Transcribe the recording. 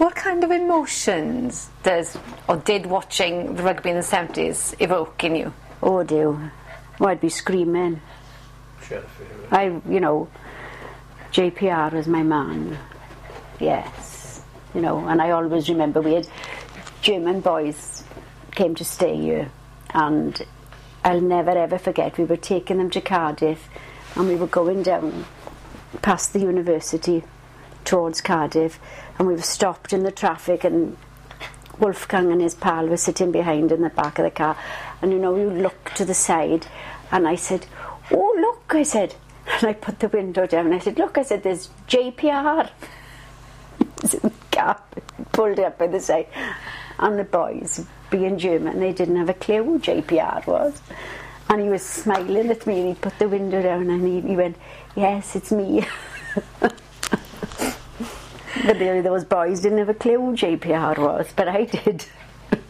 What kind of emotions did watching the rugby in the 70s evoke in you? Oh dear. Well, I'd be screaming. JPR was my man. Yes. And I always remember we had German boys came to stay here, and I'll never ever forget, we were taking them to Cardiff and we were going down past the university towards Cardiff, and we were stopped in the traffic, and Wolfgang and his pal were sitting behind in the back of the car, and you look to the side, and I said, oh look, I said, and I put the window down and I said, look, I said, there's JPR. It's in the car, pulled it up by the side, and the boys, being German, they didn't have a clue who JPR was, and he was smiling at me, and he put the window down and he went, yes, it's me. But those boys didn't have a clue who JPR was, but I did.